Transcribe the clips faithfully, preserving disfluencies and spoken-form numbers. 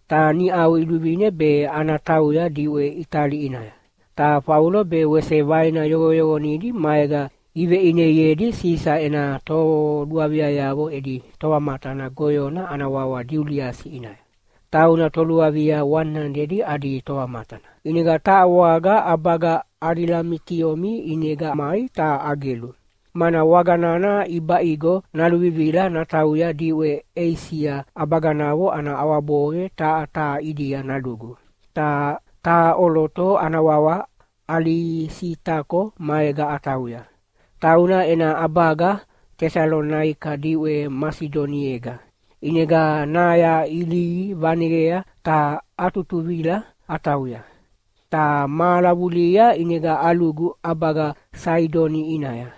Ta ni au iluvine be ana tauya diwe Itali inaya. Ta Paulo be wese vaina yogo yogo nidi maega ive ine yedi sisa ena to luavia yavo edi towa matana goyona ana wawa diuliasi inaya. Tauna to luavia one hundred adi towa matana. Inega ta waga abaga adila mikiomi inega mai ta agelu. Mana waganana iba igo naluvivila na tauya diwe Asia abaganawo ana awaboge ta ta idia nalugu. Ta ta oloto ana wawa ali sitako maega atauya. Tauna ena abaga Tesalonaika diwe Masidoniega. Inega naya ili vanigea ta atutuvila atauya. Ta malabulia inega alugu abaga Saidoni inaya.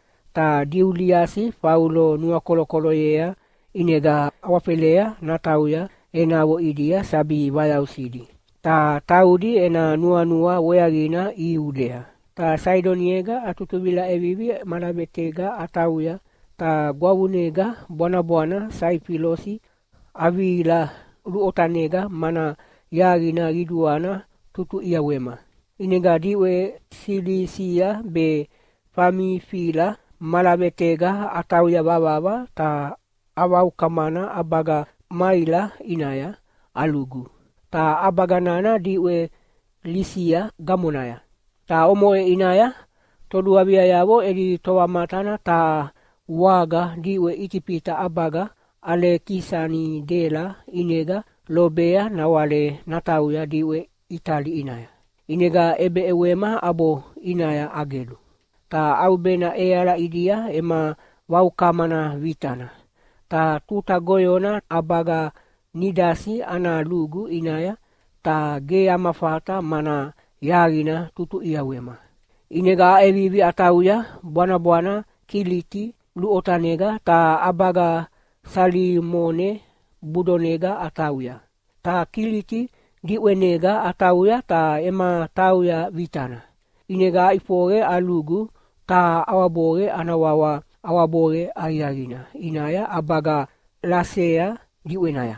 Ta diuliasi Paulo nua kolo kolo yea inega awapelea na tauya enawo idia sabi vayausidi. Ta taudi ena nua nua weagina iudea. Ta Saidoniega atutubila evivi malabetega atauya. Ta guavunega buana buana Saipilosi avila luotanega mana yagina giduana tutu ia wema. Inega diwe Silisia be fami fila malabetega atauya bababa ta awau kamana abaga maila inaya alugu. Ta abaga nana diwe Lisia gamonaya. Ta omoe inaya todua bia yabo edi towa matana ta waga diwe itipita abaga ale kisani dela inega lobea na wale natauya diwe Itali inaya. Inega ebe ewema abo inaya agelu. Ta aubena eala idia ema waukamana vitana. Ta tuta goyona abaga nidasi ana lugu inaya. Ta gea mafata mana yagina tutu ia wema. Inega evivi atauya buana buana Kiliti luotanega ta abaga Salimone budonega atauya. Ta Kiliti diwenega atauya ta ema tauya vitana. Inega ipoge alugu ta awaboge anawawa awaboge ayagina. Inaya abaga Lasea diwenaya.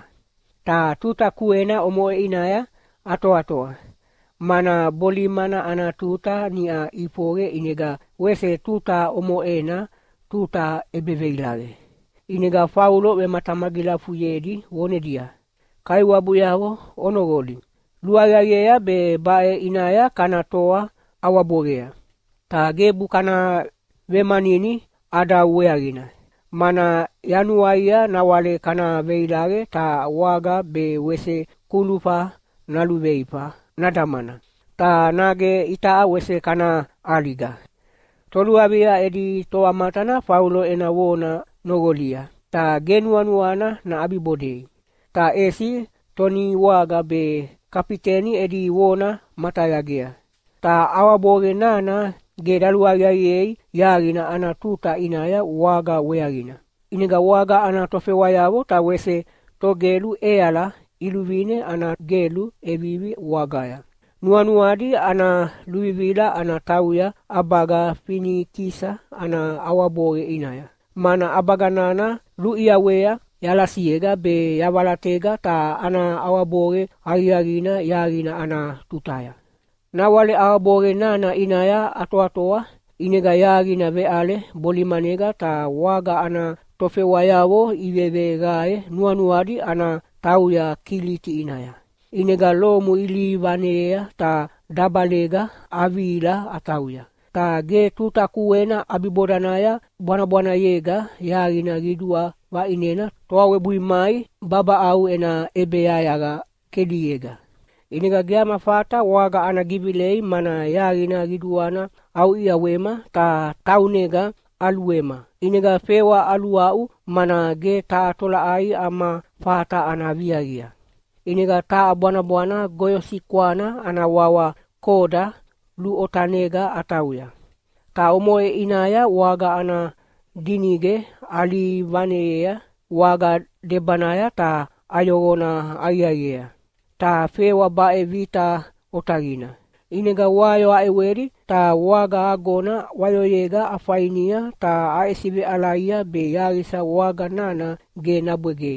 Ta tuta kuena omoe inaya ato atoa. Mana boli mana ana tuta ni a ipoge inega wese tuta omoena tuta ebeveilage. Inega Paulo we matamagila fuyedi wone dia. Kai wabu yao onogoli. Luagagea be bae inaya kanatoa awabogea. Ta gebu kana vemanini ada weagina. Mana yanuaya na wale kana veilage ta waga be wese kulupa naluveipa nadamana. Ta nage ita wese kana aliga. Toluabia edi toa matana Paulo ena wona nogolia. Ta genuanuana na abibodei. Ta esi toni waga be kapiteni edi wona matayagea. Ta awaboge nana gedaluaga yei yagina ana tuta inaya waga weagina. Inega waga ana tofewa yabo ta wese to gelu eala iluvine ana gelu evivi wagaya. Nuanuadi ana luivila ana tauya abaga finikisa ana awaboge inaya. Mana abaga nana luiawea yalasiega be yawalatega ta ana awaboge ayagina yagina ana tutaya. Na wale awaboge nana inaya atoatoa inega yagina veale bolimanega ta waga ana tofewa yabo ivevegae nuanuadi ana tauya Kiliti inaya. Inega lomu ili vanea ta dabalega avila atauya. Ta ge tuta kuena abibodanaya buana buana yega yagina gidua wa inena toawe buimai baba au ena ebeayaga kediega. Inega gea mafata waga ana gibilei mana yagina giduana au ia wema ta taunega aluema. Inega fewa aluau mana ge ta tola ai ama fata ana viagia. Inega ta buana buana goyo sikwana ana wawa koda luotanega atauya. Ta omoe inaya waga ana dinige ali vanea waga debanaya ta ayogona ayagea. Ta fewa bae vita otagina. Inega wayo aeweri ta waga agona wayo yega afainia ta aesive alaia be yagisa waga nana ge nabwegei.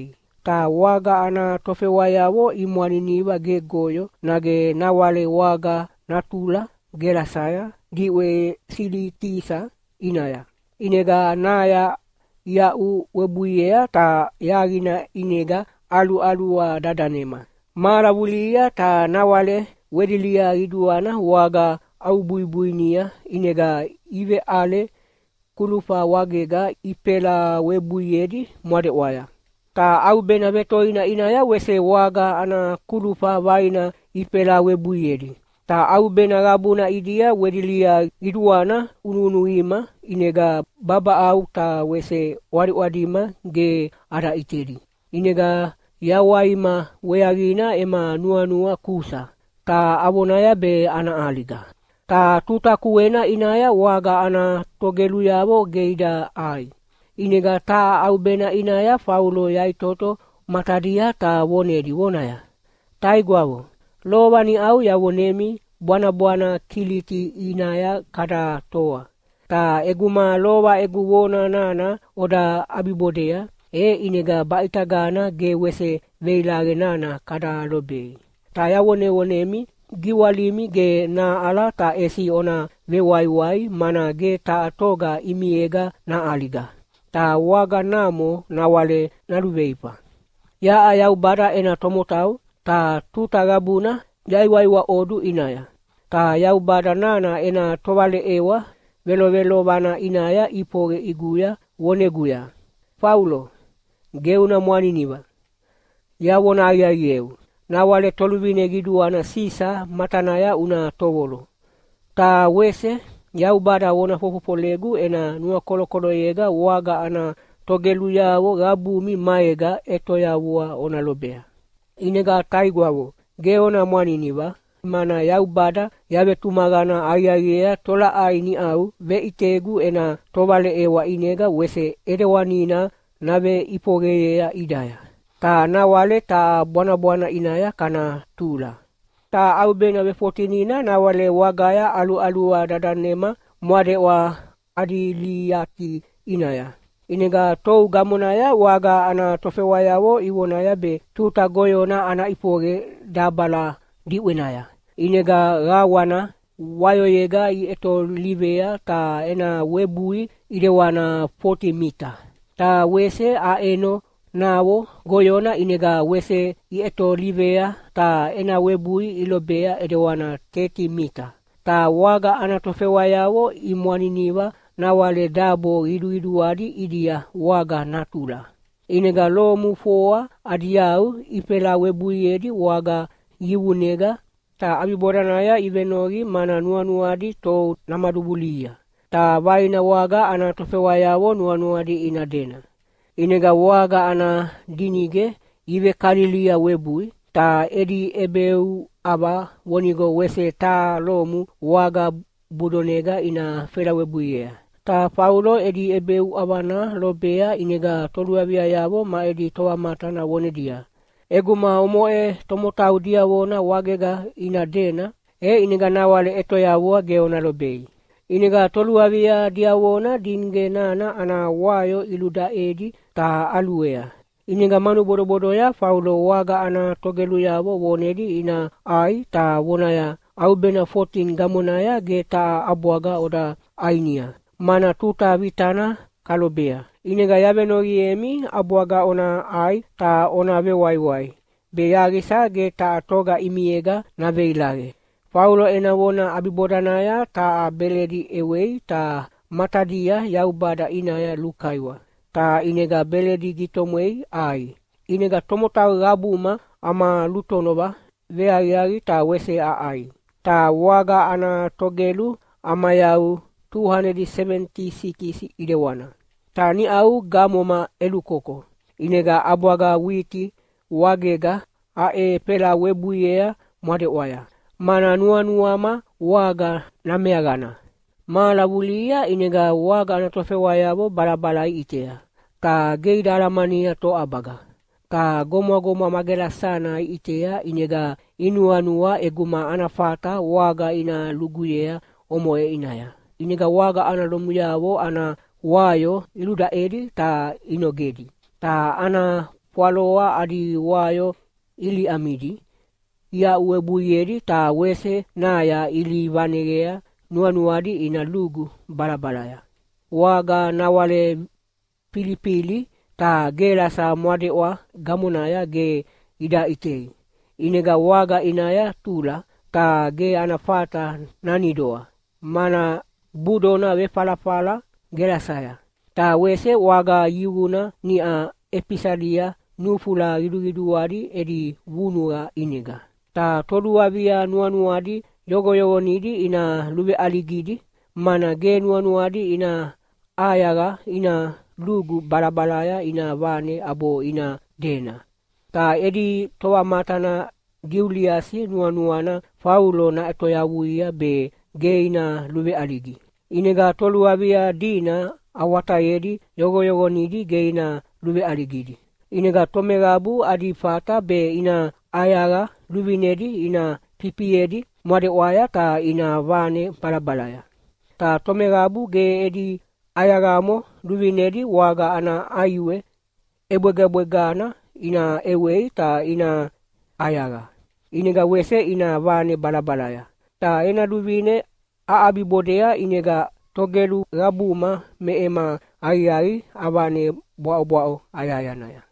Ta waga ana tofewayavo imwaniniva ge goyo nage nawale waga natula gelasaya diwe sili tisa inaya. Inega naya yau webuyea ta yagina inega alu alua dadanema. Marabulia ta nawale wedilia iduana waga au buibuinia inega ive ale kulufa wagega ipela webuyedi mwade waya. Ta au bena betoina inaya wese waga ana kulufa vaina ipela webuyedi. Ta au bena gabuna idia wedilia iduana ununuima inega baba au ta wese wadi wadima ge ada iteri. Inega yawaima weagina ema nua nua kusa. Ta abonaya be ana aliga. Ta tuta kuena inaya waga ana togelu yabo geida ai. Inega ta au bena inaya faulo yai toto matadia ta wonedi wonaya. Tai guavo. Lobani au ya wonemi buana buana kiliti inaya kada toa. Ta eguma loba egu wona nana oda abibodea. E inega baitagana ge wese veilage nana kada lobe. Ta ya wone wonemi giwalimi ge na ala ta esi ona vewaiwai mana ge ta atoga imiega na aliga. Ta waga namo na wale naluveipa. Ya ayau bada ena tomotau ta tutagabuna jaiwaiwa odu inaya. Ta yau bada nana ena towale ewa velo velo bana inaya ipoge iguya woneguya. Paulo geuna mwaniniva. Ya wona ya yeu. Na wale toluvine giduana sisa matanaya una towolo. Ta wese yau bada wona fofopolegu ena nua kolokolo yega waga ana togelu yawo gabumi maega eto yawua ona lobea. Inega taiguawo geona mwaniniva. Mana yau bada yabe tumagana ayayea tola aini au ve itegu ena tobale ewa inega wese edewanina nabe ipogeyea idaya. Ta nawale ta buana buana inaya kana tula. Ta au bena be fotinina nawale wagaya alu alua dadanema mwade wa adiliati inaya. Inega tou gamonaya waga ana tofewayawo iwonaya be tuta goyona ana ipoge dabala diwenaya. Inega gawana wayo yega i eto livea ta ena webui idewana forty mita. Ta wese a eno nawo goyona inega wese i eto livea ta ena webui ilobea idewana thirty mita. Ta waga ana tofewayawo imwaniniva na wale dabo idu idu wadi idia waga natula. Inega lomu foa adiau ipela webui edi waga yiwunega. Ta abibodanaya ivenogi mana nua nuadi to namadubulia. Ta vaina waga ana tofewayawo nua nuadi inadena. Inega waga ana dinige ive kalilia webui. Ta edi ebeu aba wonigo wese ta lomu waga budonega ina fela webuia. Ta Paulo edi ebeu abana lobea inega toluavia yabo ma edi toa matana wonedia. Eguma omoe tomotau dia wona wagega inadena e inega nawale eto yawua geona lobei. Inega toluavia dia wona dinge nana ana wayo iluda edi ta aluea. Inega manu bodo bodo ya Paulo waga ana togelu yabo wonedi ina ai ta wonaya au bena fourteen gamonaya ge ta abuaga oda ainia. Mana tuta vitana kalobea. Inega yabenogi emi abuaga ona ai ta ona ve wai wai. Be yagisa ge ta toga imiega na veilage. Paulo ena wona abibodanaya ta beledi ewei ta matadia yau bada inaya lukaiwa. Ta inega beledi gitomwei ai. Inega tomotau gabuma ama lutonova veayagi ta wese a ai. Ta waga ana togelu ama yau two hundred seventy sikisi idewana. Ta ni au gamoma elukoko. Inega abuaga witi wagega ae pela webuiea mwade waya. Mana nua nuama waga na meagana. Malabulia inega waga na tofewayabo balabala itea. Ta geidara mania to abaga. Ta goma goma magela sana itea inega inua nua eguma anafata waga ina luguyea omoe inaya. Inega waga ana lomuyabo ana wayo iluda edi ta inogedi. Ta ana Fualoa adi wayo ili amidi. Ia ue buieri ta wese na ya ili vanegea nuanuadi ina lugu balabalaya. Waga nawale pilipili ta gela sa mwadewa gamunaya ge ida itei. Inega waga inaya tula ta ge anafata nanidoa. Mana budona we falafala gela saya. Ta wese waga yuguna ni a episadia nufula yudugiduadi edi wunua inega. Ta toduavia nuanuadi yogo yogo nidi ina lube aligidi. Mana ge nuanuadi ina ayaga ina lugu balabalaya ina vane abo ina dena. Ta edi toa matana Giuliasi nuanuana Paulo na etoyawuia be ge ina lube aligi. Inega toluavia dina awata edi yogo yogo nidi ge ina lube aligidi. Inega tomegabu adi fata be ina ayaga luvinedi ina pipiedi mwade waya ta ina vane balabalaya. Ta tomegabu ge edi ayagamo luvinedi waga ana ayue ebwegebwegana ina ewe ta ina ayaga. Inega wese ina vane balabalaya. Ta ena luvine aabibodea inega togelu rabuma me ema ayai avane boao boao ayayanaya.